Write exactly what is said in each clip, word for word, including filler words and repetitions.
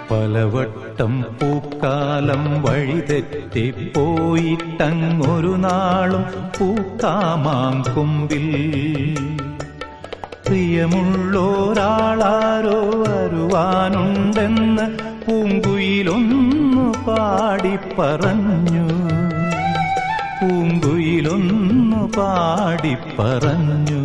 പലവട്ടം പൂക്കാലം വഴിതെറ്റിപ്പോയിട്ടങ്ങൊരു നാളും പൂക്കാമാങ്കൊമ്പിൽ പ്രിയമുള്ളോരാളാരോ വരുവാനുണ്ടെന്ന് പൂങ്കുയിലൊന്നു പാടിപ്പറഞ്ഞു. പൂങ്കുയിലൊന്നു പാടിപ്പറഞ്ഞു.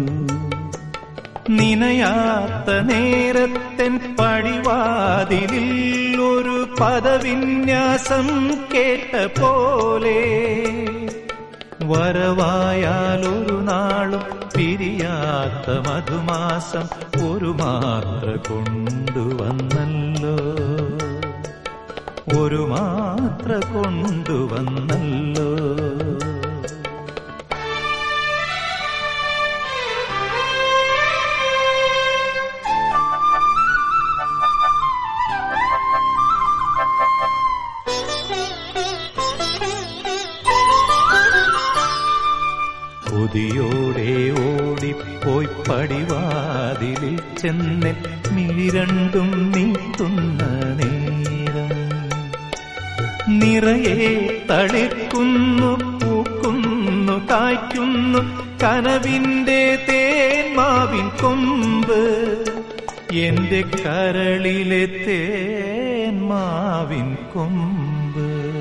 നിനയാത്ത നേരത്തെൻ പടിവാതിലിൽ ഒരു പദവിന്യാസം കേട്ട പോലെ വരവായാലൊരു നാളും പിരിയാത്ത മധുമാസം ഒരു മാത്ര കൊണ്ടുവന്നല്ലോ. ഒരു മാത്ര കൊണ്ടുവന്നല്ലോ. കൊതിയോടെ ഓടിപ്പോയി പടിവാതിലിൽ ചെന്ന് മിഴിരണ്ടും നീട്ടുന്ന നേരം നിറയെ തളിർക്കുന്നു, പൂക്കുന്നു, കായ്ക്കുന്നു കനവിന്റെ തേന്മാവിൻ കൊമ്പ്. എന്റെ കരളിലെ തേന്മാവിൻ കൊമ്പ്.